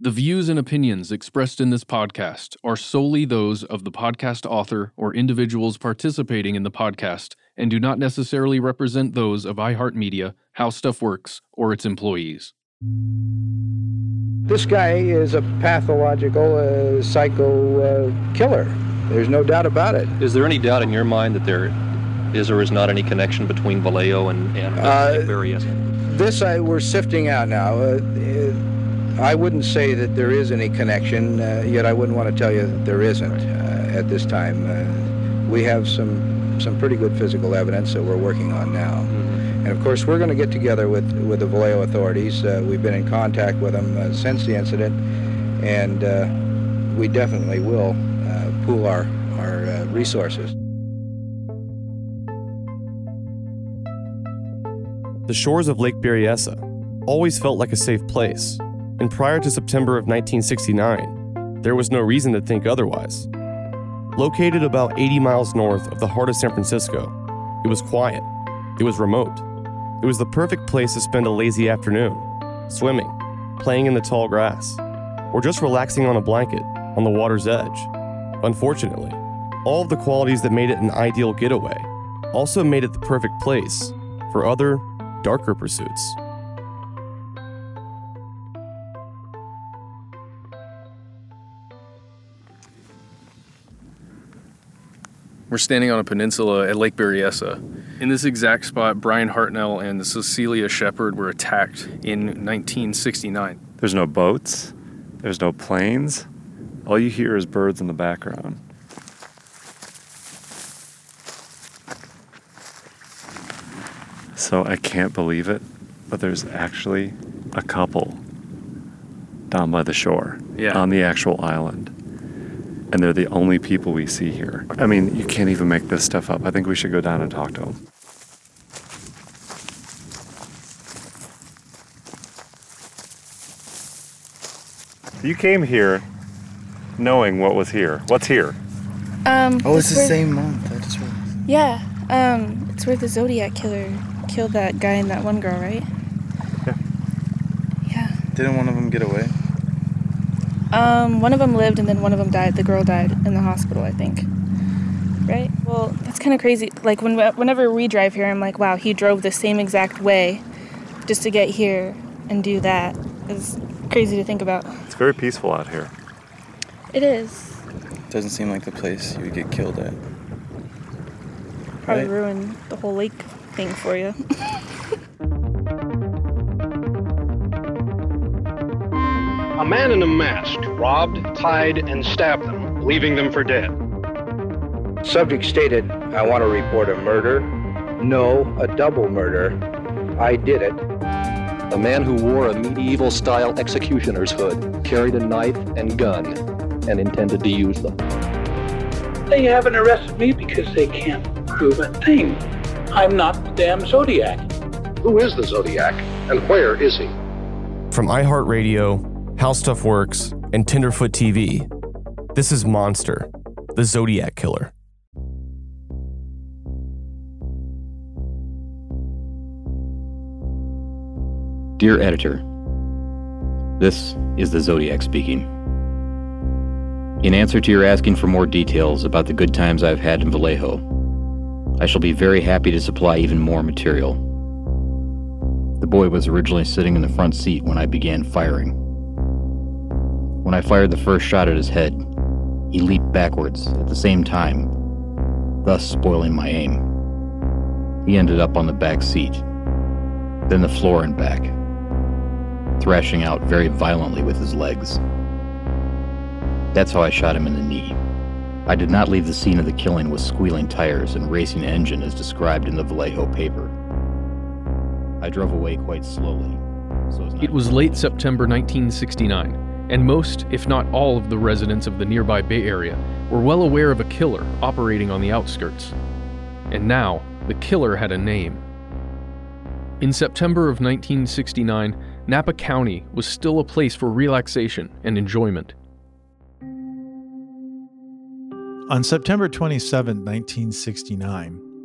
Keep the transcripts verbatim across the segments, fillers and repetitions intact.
The views and opinions expressed in this podcast are solely those of the podcast author or individuals participating in the podcast and do not necessarily represent those of iHeartMedia, How Stuff Works, or its employees. This guy is a pathological uh, psycho uh, killer. There's no doubt about it. Is there any doubt in your mind that there is or is not any connection between Vallejo and, and uh, Lake Berryessa? This I, we're sifting out now. Uh, I wouldn't say that there is any connection, uh, yet I wouldn't want to tell you that there isn't uh, at this time. Uh, we have some some pretty good physical evidence that we're working on now. Mm-hmm. And of course, we're going to get together with, with the Vallejo authorities. Uh, we've been in contact with them uh, since the incident, and uh, we definitely will uh, pool our, our uh, resources. The shores of Lake Berryessa always felt like a safe place. And prior to September of nineteen sixty-nine, there was no reason to think otherwise. Located about eighty miles north of the heart of San Francisco, it was quiet, it was remote. It was the perfect place to spend a lazy afternoon, swimming, playing in the tall grass, or just relaxing on a blanket on the water's edge. Unfortunately, all of the qualities that made it an ideal getaway also made it the perfect place for other, darker pursuits. We're standing on a peninsula at Lake Berryessa. In this exact spot, Brian Hartnell and Cecilia Shepard were attacked in nineteen sixty-nine. There's no boats. There's no planes. All you hear is birds in the background. So I can't believe it, but there's actually a couple down by the shore, yeah. on the actual island. And they're the only people we see here. I mean, you can't even make this stuff up. I think we should go down and talk to them. You came here knowing what was here. What's here? Um, oh, it's the where, same month. I just realized. Yeah, um, it's where the Zodiac killer killed that guy and that one girl, right? Yeah. Yeah. Didn't one of them get away? Um, one of them lived and then one of them died. The girl died in the hospital, I think. Right? Well, that's kind of crazy. Like, when whenever we drive here, I'm like, wow, he drove the same exact way just to get here and do that. It's crazy to think about. It's very peaceful out here. It is. Doesn't seem like the place you would get killed at. Probably Right? ruin the whole lake thing for you. A man in a mask robbed, tied, and stabbed them, leaving them for dead. Subject stated, I want to report a murder. No, a double murder. I did it. A man who wore a medieval-style executioner's hood, carried a knife and gun, and intended to use them. They haven't arrested me because they can't prove a thing. I'm not the damn Zodiac. Who is the Zodiac, and where is he? From iHeartRadio, How Stuff Works, and Tenderfoot T V, this is Monster, the Zodiac Killer. Dear Editor, this is the Zodiac speaking. In answer to your asking for more details about the good times I've had in Vallejo, I shall be very happy to supply even more material. The boy was originally sitting in the front seat when I began firing. When I fired the first shot at his head, he leaped backwards at the same time, thus spoiling my aim. He ended up on the back seat, then the floor and back, thrashing out very violently with his legs. That's how I shot him in the knee. I did not leave the scene of the killing with squealing tires and racing engine as described in the Vallejo paper. I drove away quite slowly. So as not It was late September nineteen sixty-nine, and most, if not all, of the residents of the nearby Bay Area were well aware of a killer operating on the outskirts. And now, the killer had a name. In September of nineteen sixty-nine, Napa County was still a place for relaxation and enjoyment. On September twenty-seventh, nineteen sixty-nine,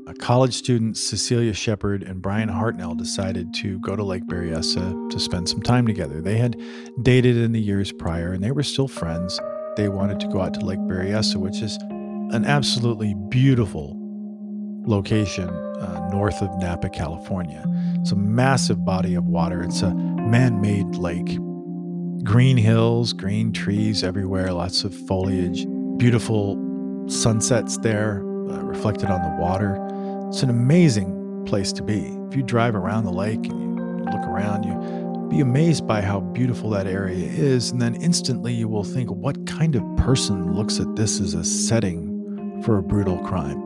A college student, Cecilia Shepard and Brian Hartnell decided to go to Lake Berryessa to spend some time together. They had dated in the years prior, and they were still friends. They wanted to go out to Lake Berryessa, which is an absolutely beautiful location uh, north of Napa, California. It's a massive body of water. It's a man-made lake. Green hills, green trees everywhere, lots of foliage, beautiful sunsets there uh, reflected on the water. It's an amazing place to be. If you drive around the lake and you look around, you'll be amazed by how beautiful that area is, and then instantly you will think, what kind of person looks at this as a setting for a brutal crime?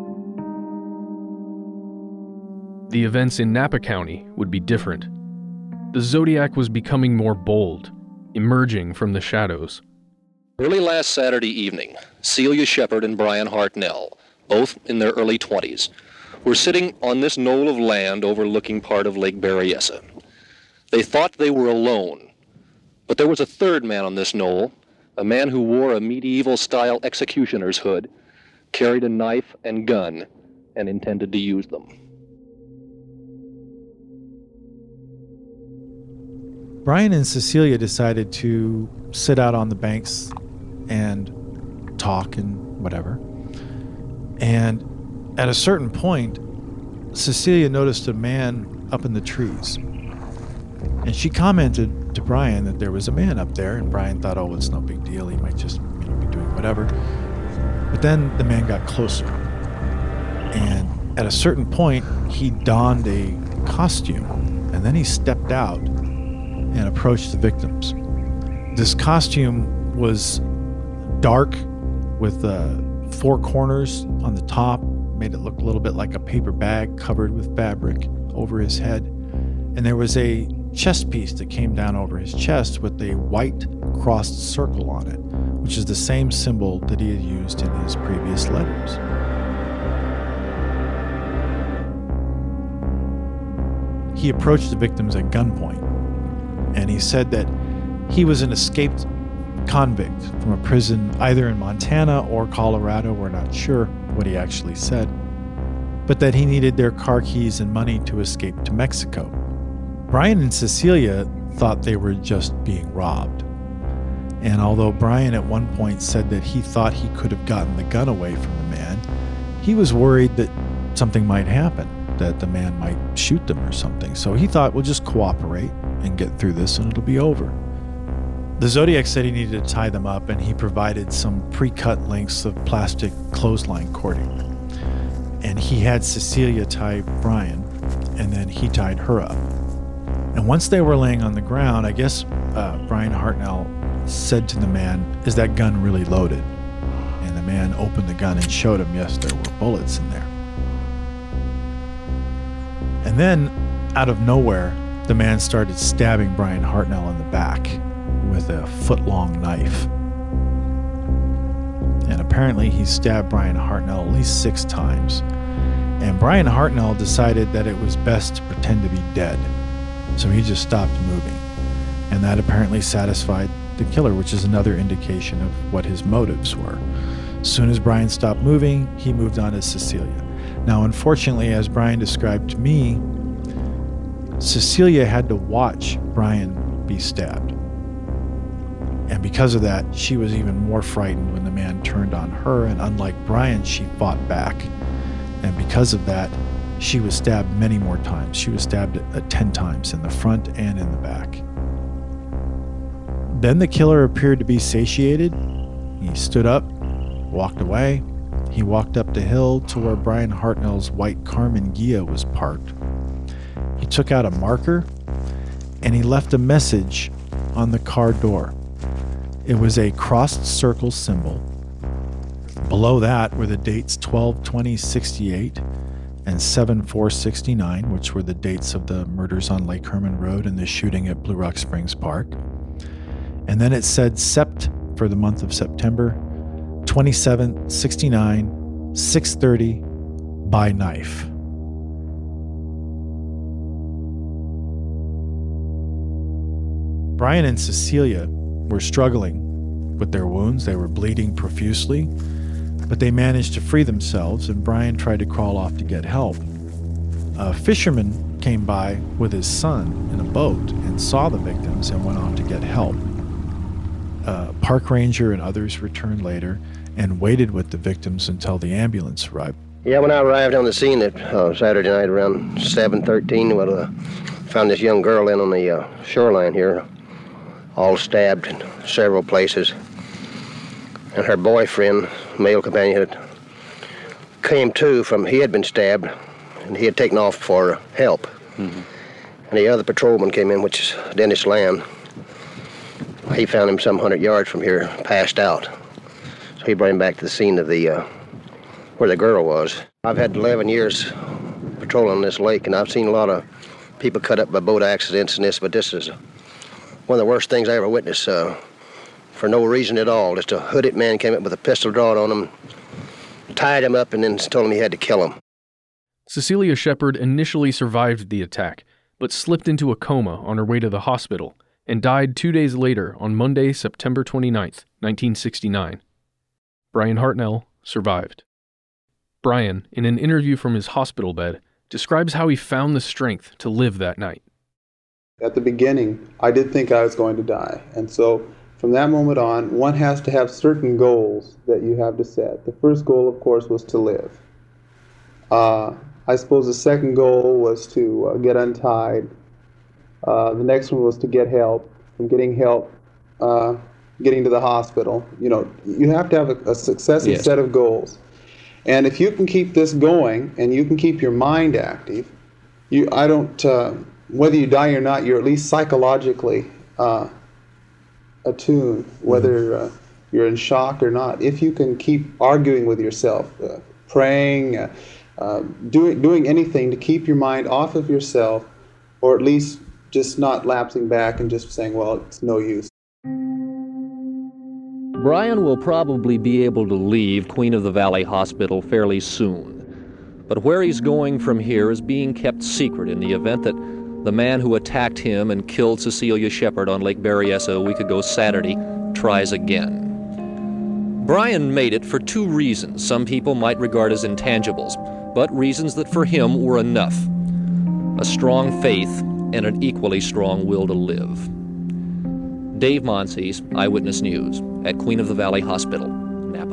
The events in Napa County would be different. The Zodiac was becoming more bold, emerging from the shadows. Early last Saturday evening, Celia Shepard and Brian Hartnell, both in their early twenties, were sitting on this knoll of land overlooking part of Lake Berryessa. They thought they were alone, but there was a third man on this knoll, a man who wore a medieval-style executioner's hood, carried a knife and gun, and intended to use them. Brian and Cecilia decided to sit out on the banks and talk and whatever. And at a certain point, Cecilia noticed a man up in the trees. And she commented to Brian that there was a man up there, and Brian thought, oh, it's no big deal. He might just, you know, be doing whatever. But then the man got closer. And at a certain point, he donned a costume, and then he stepped out and approached the victims. This costume was dark with uh, four corners on the top, made it look a little bit like a paper bag covered with fabric over his head. And there was a chest piece that came down over his chest with a white crossed circle on it, which is the same symbol that he had used in his previous letters. He approached the victims at gunpoint, and he said that he was an escaped convict from a prison either in Montana or Colorado, we're not sure what he actually said, but that he needed their car keys and money to escape to Mexico. Brian and Cecilia thought they were just being robbed. And although Brian at one point said that he thought he could have gotten the gun away from the man, he was worried that something might happen, that the man might shoot them or something. So he thought, we'll just cooperate and get through this and it'll be over. The Zodiac said he needed to tie them up, and he provided some pre-cut lengths of plastic clothesline cording. And he had Cecilia tie Brian, and then he tied her up. And once they were laying on the ground, I guess uh, Brian Hartnell said to the man, is that gun really loaded? And the man opened the gun and showed him, yes, there were bullets in there. And then, out of nowhere, the man started stabbing Brian Hartnell in the back with a foot-long knife. And apparently he stabbed Brian Hartnell at least six times. And Brian Hartnell decided that it was best to pretend to be dead. So he just stopped moving. And that apparently satisfied the killer, which is another indication of what his motives were. As soon as Brian stopped moving, he moved on to Cecilia. Now, unfortunately, as Brian described to me, Cecilia had to watch Brian be stabbed. And because of that, she was even more frightened when the man turned on her, and unlike Brian, she fought back. And because of that, she was stabbed many more times. She was stabbed at ten times in the front and in the back. Then the killer appeared to be satiated. He stood up, walked away. He walked up the hill to where Brian Hartnell's white Carmen Ghia was parked. He took out a marker, and he left a message on the car door. It was a crossed circle symbol. Below that were the dates twelve twenty sixty-eight and seven four sixty-nine, which were the dates of the murders on Lake Herman Road and the shooting at Blue Rock Springs Park. And then it said Sept for the month of September, twenty-seven sixty-nine, six thirty, by knife. Brian and Cecilia were struggling with their wounds. They were bleeding profusely. but they managed to free themselves, and Brian tried to crawl off to get help. A fisherman came by with his son in a boat and saw the victims and went off to get help. A park ranger and others returned later and waited with the victims until the ambulance arrived. Yeah, when I arrived on the scene that uh, Saturday night around seven thirteen, well, uh, found this young girl in on the uh, shoreline here, all stabbed in several places. And her boyfriend, male companion, had came to from, he had been stabbed, and he had taken off for help. Mm-hmm. And the other patrolman came in, which is Dennis Lamb. He found him some hundred yards from here, passed out. So he brought him back to the scene of the, uh, where the girl was. I've had eleven years patrolling this lake, and I've seen a lot of people cut up by boat accidents and this, but this is one of the worst things I ever witnessed. Uh, for no reason at all. Just a hooded man came up with a pistol drawn on him, tied him up, and then told him he had to kill him. Cecelia Shepard initially survived the attack, but slipped into a coma on her way to the hospital and died two days later on Monday, September twenty-ninth, nineteen sixty-nine. Brian Hartnell survived. Brian, in an interview from his hospital bed, describes how he found the strength to live that night. At the beginning, I did think I was going to die, and so from that moment on, one has to have certain goals that you have to set. The first goal, of course, was to live. Uh, I suppose the second goal was to uh, get untied. Uh, the next one was to get help. From getting help, uh, getting to the hospital. You know, you have to have a, a successive yes. set of goals. And if you can keep this going, and you can keep your mind active, you, I don't, uh, whether you die or not, you're at least psychologically uh, attuned, whether uh, you're in shock or not. If you can keep arguing with yourself, uh, praying, uh, uh, doing doing anything to keep your mind off of yourself, or at least just not lapsing back and just saying, well, it's no use. Brian will probably be able to leave Queen of the Valley Hospital fairly soon. But where he's going from here is being kept secret in the event that the man who attacked him and killed Cecelia Shepard on Lake Berryessa a week ago Saturday tries again. Brian made it for two reasons some people might regard as intangibles, but reasons that for him were enough. A strong faith and an equally strong will to live. Dave Monsees, Eyewitness News, at Queen of the Valley Hospital, Napa.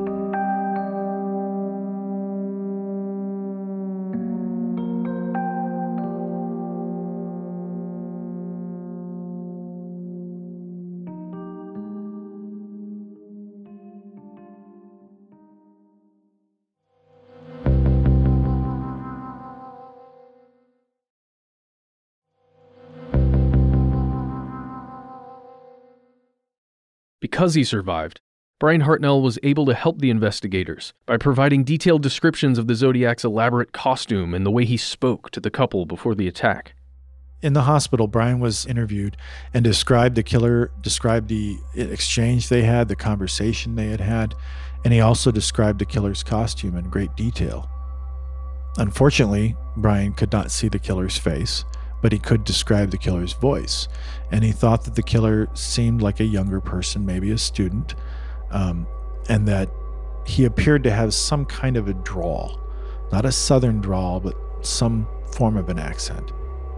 Because he survived, Brian Hartnell was able to help the investigators by providing detailed descriptions of the Zodiac's elaborate costume and the way he spoke to the couple before the attack. In the hospital, Brian was interviewed and described the killer, described the exchange they had, the conversation they had had, and he also described the killer's costume in great detail. Unfortunately, Brian could not see the killer's face, but he could describe the killer's voice, and he thought that the killer seemed like a younger person, maybe a student, um, and that he appeared to have some kind of a drawl, not a southern drawl, but some form of an accent.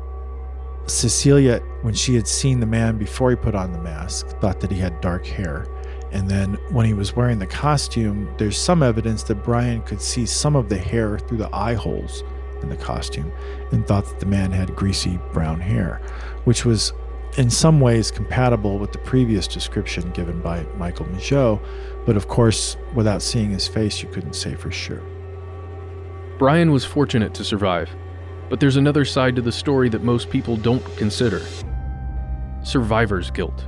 Cecelia, when she had seen the man before he put on the mask, thought that he had dark hair, and then when he was wearing the costume, there's some evidence that Brian could see some of the hair through the eye holes in the costume, and thought that the man had greasy brown hair, which was in some ways compatible with the previous description given by Michael Mageau, but of course, without seeing his face, you couldn't say for sure. Brian was fortunate to survive, but there's another side to the story that most people don't consider. Survivor's guilt.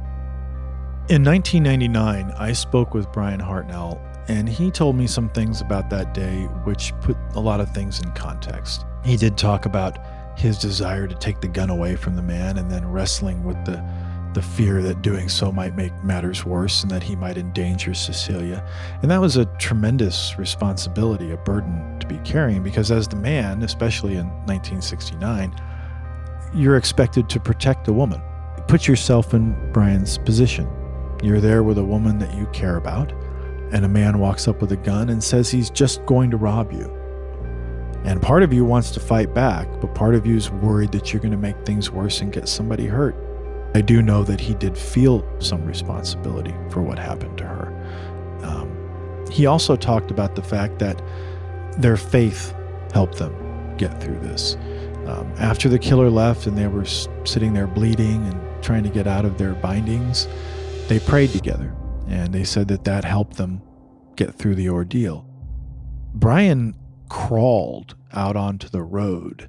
In nineteen ninety-nine, I spoke with Brian Hartnell, and he told me some things about that day which put a lot of things in context. He did talk about his desire to take the gun away from the man and then wrestling with the, the fear that doing so might make matters worse and that he might endanger Cecelia. And that was a tremendous responsibility, a burden to be carrying, because as the man, especially in nineteen sixty-nine, you're expected to protect a woman. Put yourself in Brian's position. You're there with a woman that you care about, and a man walks up with a gun and says he's just going to rob you. And part of you wants to fight back, but part of you is worried that you're going to make things worse and get somebody hurt. I do know that he did feel some responsibility for what happened to her. Um, he also talked about the fact that their faith helped them get through this. Um, after the killer left and they were s- sitting there bleeding and trying to get out of their bindings, they prayed together, and they said that that helped them get through the ordeal. Brian crawled out onto the road.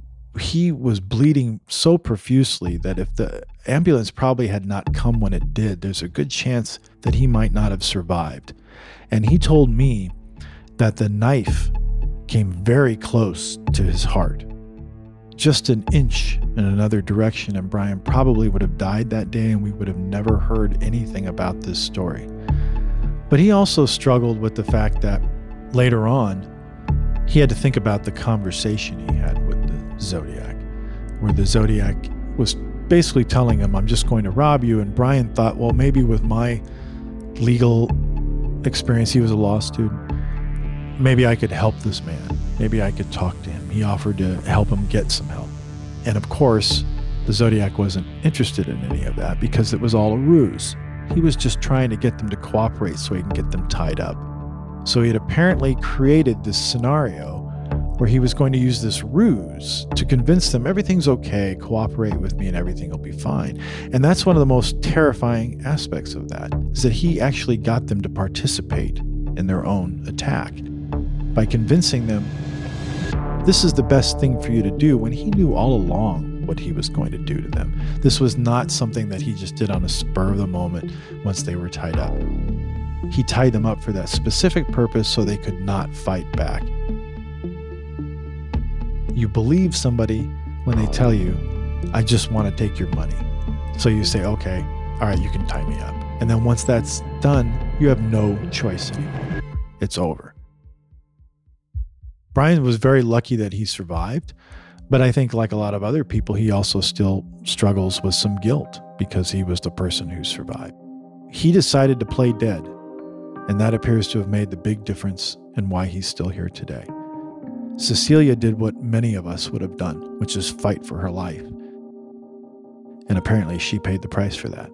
He was bleeding so profusely that if the ambulance probably had not come when it did, there's a good chance that he might not have survived. And he told me that the knife came very close to his heart. Just an inch in another direction, and Brian probably would have died that day, and we would have never heard anything about this story. But he also struggled with the fact that later on, he had to think about the conversation he had with the Zodiac, where the Zodiac was basically telling him, I'm just going to rob you. And Brian thought, well, maybe with my legal experience, he was a law student, maybe I could help this man. Maybe I could talk to him. He offered to help him get some help. And of course, the Zodiac wasn't interested in any of that because it was all a ruse. He was just trying to get them to cooperate so he can get them tied up. So he had apparently created this scenario where he was going to use this ruse to convince them everything's okay, cooperate with me and everything will be fine. And that's one of the most terrifying aspects of that, is that he actually got them to participate in their own attack by convincing them this is the best thing for you to do, when he knew all along what he was going to do to them. This was not something that he just did on a spur of the moment once they were tied up. He tied them up for that specific purpose so they could not fight back. You believe somebody when they tell you, I just want to take your money. So you say, okay, all right, you can tie me up. And then once that's done, you have no choice anymore. It's over. Brian was very lucky that he survived, but I think like a lot of other people, he also still struggles with some guilt because he was the person who survived. He decided to play dead, and that appears to have made the big difference in why he's still here today. Cecilia did what many of us would have done, which is fight for her life. And apparently she paid the price for that.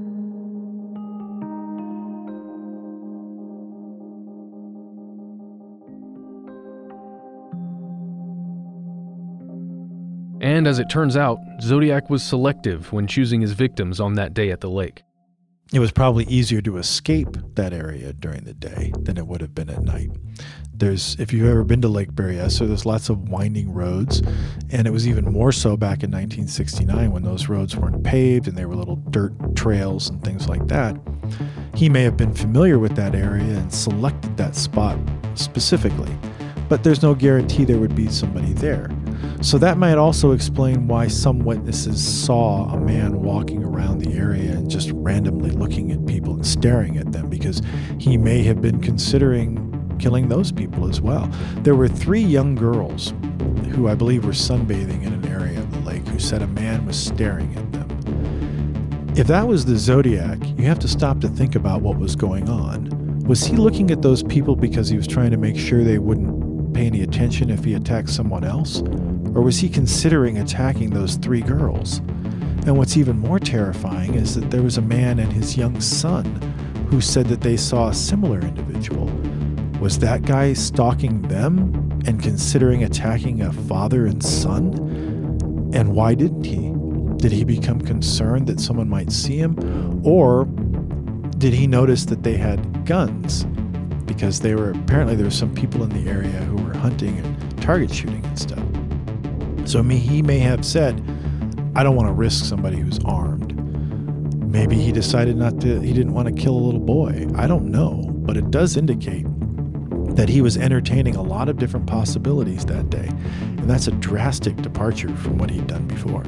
And as it turns out, Zodiac was selective when choosing his victims on that day at the lake. It was probably easier to escape that area during the day than it would have been at night. There's, if you've ever been to Lake Berryessa, there's lots of winding roads, and it was even more so back in nineteen sixty-nine when those roads weren't paved and they were little dirt trails and things like that. He may have been familiar with that area and selected that spot specifically, but there's no guarantee there would be somebody there. So that might also explain why some witnesses saw a man walking around the area and just randomly looking at people and staring at them, because he may have been considering killing those people as well. There were three young girls who I believe were sunbathing in an area of the lake who said a man was staring at them. If that was the Zodiac, you have to stop to think about what was going on. Was he looking at those people because he was trying to make sure they wouldn't pay any attention if he attacked someone else? Or was he considering attacking those three girls? And what's even more terrifying is that there was a man and his young son who said that they saw a similar individual. Was that guy stalking them and considering attacking a father and son? And why didn't he? Did he become concerned that someone might see him? Or did he notice that they had guns? Because they were, apparently there were some people in the area who were hunting and target shooting and stuff. So me, he may have said, I don't want to risk somebody who's armed. Maybe he decided not to, he didn't want to kill a little boy. I don't know, but it does indicate that he was entertaining a lot of different possibilities that day. And that's a drastic departure from what he'd done before.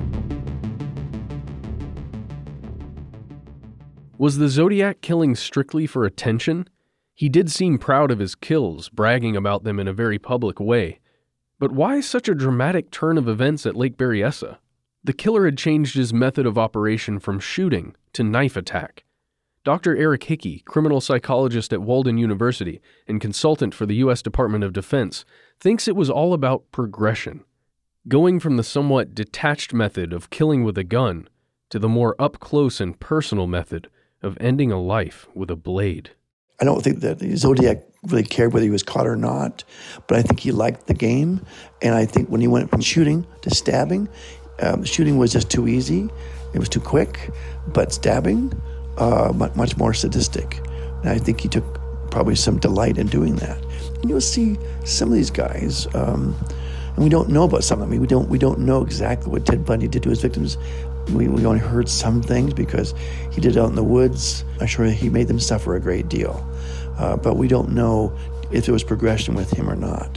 Was the Zodiac killing strictly for attention? He did seem proud of his kills, bragging about them in a very public way. But why such a dramatic turn of events at Lake Berryessa? The killer had changed his method of operation from shooting to knife attack. Doctor Eric Hickey, criminal psychologist at Walden University and consultant for the U S Department of Defense, thinks it was all about progression, going from the somewhat detached method of killing with a gun to the more up-close and personal method of ending a life with a blade. I don't think that Zodiac really cared whether he was caught or not, but I think he liked the game, and I think when he went from shooting to stabbing, um, shooting was just too easy, it was too quick, but stabbing, uh, much, much more sadistic. And I think he took probably some delight in doing that. And you'll see some of these guys, um, and we don't know about some of them. I mean, we don't we don't know exactly what Ted Bundy did to his victims. We, we only heard some things because he did it out in the woods. I'm sure he made them suffer a great deal. Uh, but we don't know if there was progression with him or not.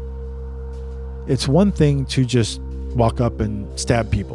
It's one thing to just walk up and stab people.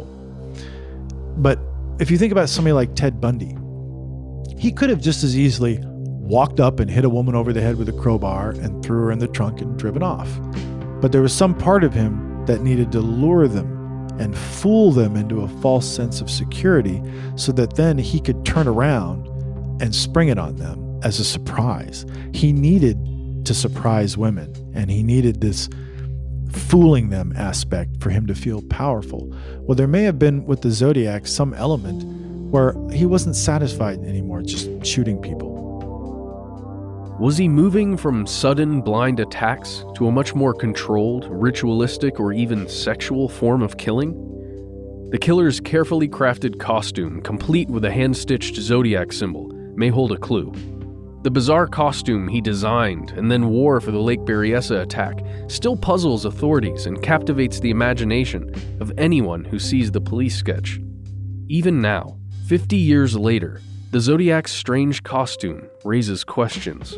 But if you think about somebody like Ted Bundy, he could have just as easily walked up and hit a woman over the head with a crowbar and threw her in the trunk and driven off. But there was some part of him that needed to lure them and fool them into a false sense of security so that then he could turn around and spring it on them as a surprise. He needed to surprise women, and he needed this fooling them aspect for him to feel powerful. Well, there may have been with the Zodiac some element where he wasn't satisfied anymore just shooting people. Was he moving from sudden, blind attacks to a much more controlled, ritualistic, or even sexual form of killing? The killer's carefully crafted costume, complete with a hand-stitched Zodiac symbol, may hold a clue. The bizarre costume he designed and then wore for the Lake Berryessa attack still puzzles authorities and captivates the imagination of anyone who sees the police sketch. Even now, fifty years later, the Zodiac's strange costume raises questions.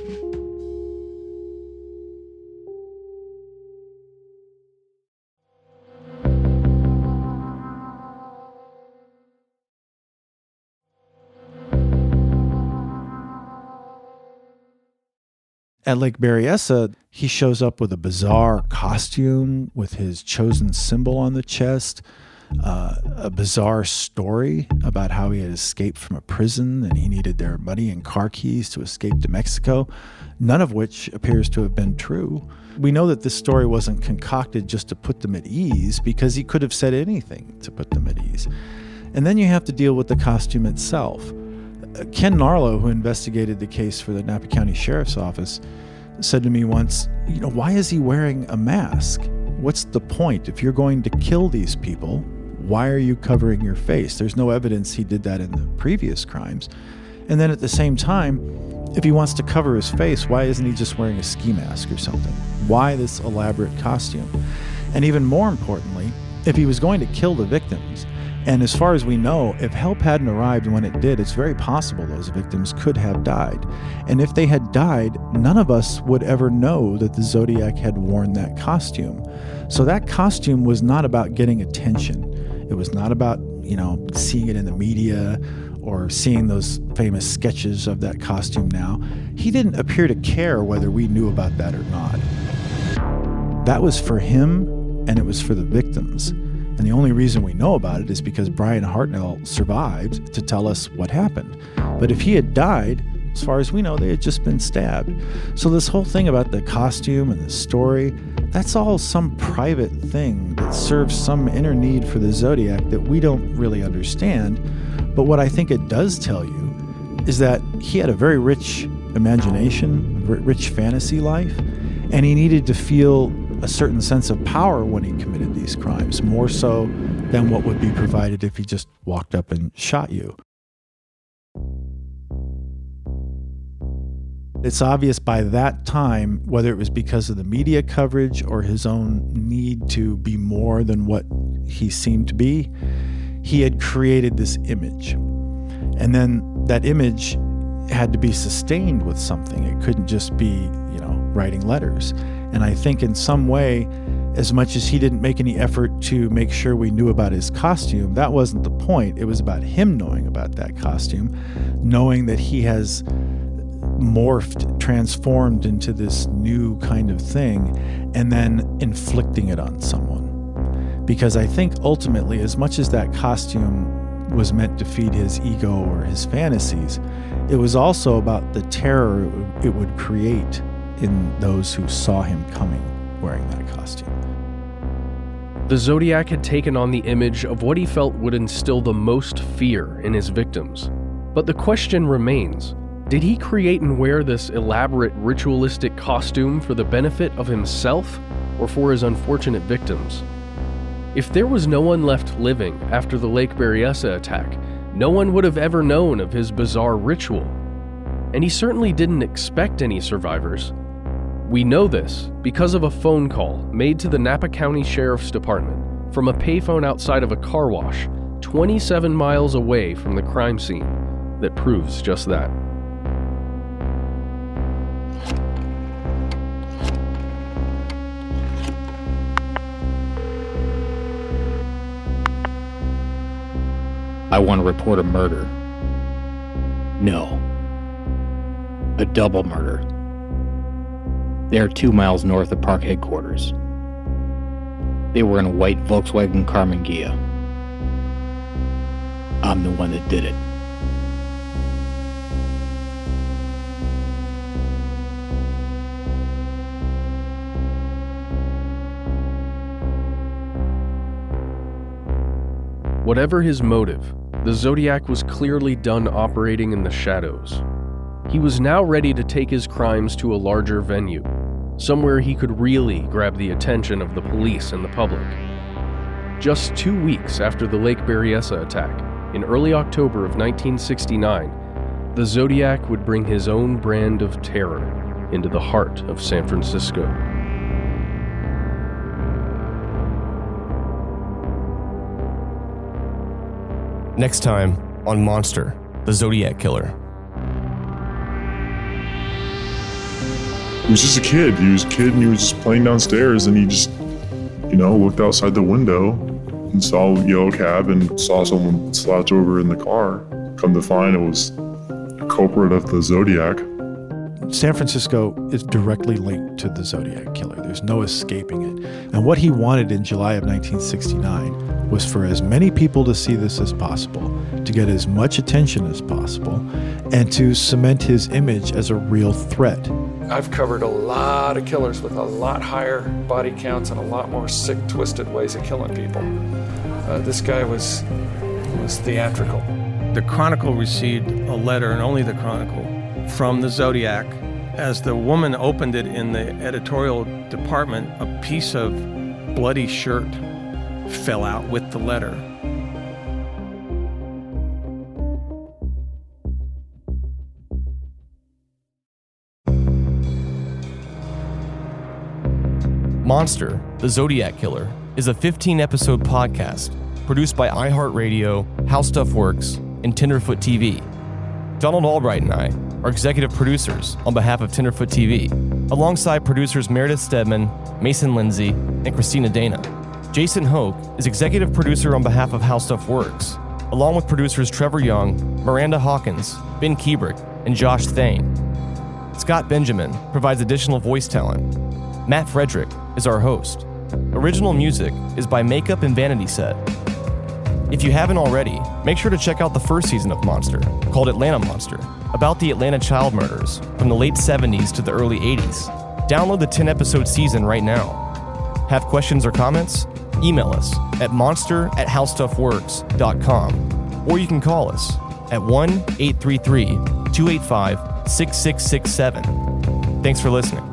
At Lake Berryessa, he shows up with a bizarre costume with his chosen symbol on the chest, uh, a bizarre story about how he had escaped from a prison and he needed their money and car keys to escape to Mexico, none of which appears to have been true. We know that this story wasn't concocted just to put them at ease because he could have said anything to put them at ease. And then you have to deal with the costume itself. Ken Narlow, who investigated the case for the Napa County Sheriff's Office, said to me once, you know, why is he wearing a mask? What's the point? If you're going to kill these people, why are you covering your face? There's no evidence he did that in the previous crimes. And then at the same time, if he wants to cover his face, why isn't he just wearing a ski mask or something? Why this elaborate costume? And even more importantly, if he was going to kill the victims, and as far as we know, if help hadn't arrived when it did, it's very possible those victims could have died. And if they had died, none of us would ever know that the Zodiac had worn that costume. So that costume was not about getting attention. It was not about, you know, seeing it in the media or seeing those famous sketches of that costume now. He didn't appear to care whether we knew about that or not. That was for him, and it was for the victims. And the only reason we know about it is because Brian Hartnell survived to tell us what happened. But if he had died, as far as we know, they had just been stabbed. So this whole thing about the costume and the story, that's all some private thing that serves some inner need for the Zodiac that we don't really understand. But what I think it does tell you is that he had a very rich imagination, rich fantasy life, and he needed to feel a certain sense of power when he committed these crimes, more so than what would be provided if he just walked up and shot you. It's obvious by that time, whether it was because of the media coverage or his own need to be more than what he seemed to be, he had created this image. And then that image had to be sustained with something. It couldn't just be, you know, writing letters. And I think in some way, as much as he didn't make any effort to make sure we knew about his costume, that wasn't the point. It was about him knowing about that costume, knowing that he has morphed, transformed into this new kind of thing, and then inflicting it on someone. Because I think ultimately, as much as that costume was meant to feed his ego or his fantasies, it was also about the terror it would, it would create in those who saw him coming wearing that costume. The Zodiac had taken on the image of what he felt would instill the most fear in his victims. But the question remains, did he create and wear this elaborate ritualistic costume for the benefit of himself or for his unfortunate victims? If there was no one left living after the Lake Berryessa attack, no one would have ever known of his bizarre ritual. And he certainly didn't expect any survivors. We know this because of a phone call made to the Napa County Sheriff's Department from a payphone outside of a car wash twenty-seven miles away from the crime scene that proves just that. I want to report a murder. No. A double murder. They are two miles north of park headquarters. They were in a white Volkswagen Karmann Ghia. I'm the one that did it. Whatever his motive, the Zodiac was clearly done operating in the shadows. He was now ready to take his crimes to a larger venue, somewhere he could really grab the attention of the police and the public. Just two weeks after the Lake Berryessa attack, in early October of nineteen sixty-nine, the Zodiac would bring his own brand of terror into the heart of San Francisco. Next time on Monster, the Zodiac Killer. He was just a kid. He was a kid and he was just playing downstairs and he just, you know, looked outside the window and saw a yellow cab and saw someone slouch over in the car. Come to find it was a culprit of the Zodiac. San Francisco is directly linked to the Zodiac Killer. There's no escaping it. And what he wanted in July of nineteen sixty-nine was for as many people to see this as possible, to get as much attention as possible, and to cement his image as a real threat. I've covered a lot of killers with a lot higher body counts and a lot more sick, twisted ways of killing people. Uh, this guy was was theatrical. The Chronicle received a letter, and only the Chronicle, from the Zodiac. As the woman opened it in the editorial department, a piece of bloody shirt fell out with the letter. Monster, the Zodiac Killer, is a fifteen-episode podcast produced by iHeartRadio, How Stuff Works, and Tenderfoot T V. Donald Albright and I are executive producers on behalf of Tenderfoot T V, alongside producers Meredith Stedman, Mason Lindsay, and Christina Dana. Jason Hoke is executive producer on behalf of How Stuff Works, along with producers Trevor Young, Miranda Hawkins, Ben Kubrick, and Josh Thane. Scott Benjamin provides additional voice talent. Matt Frederick is our host. Original music is by Makeup and Vanity Set. If you haven't already, make sure to check out the first season of Monster, called Atlanta Monster, about the Atlanta child murders from the late seventies to the early eighties. Download the ten-episode season right now. Have questions or comments? Email us at monster at howstuffworks dot com, or you can call us at one eight three three, two eight five, six six six seven. Thanks for listening.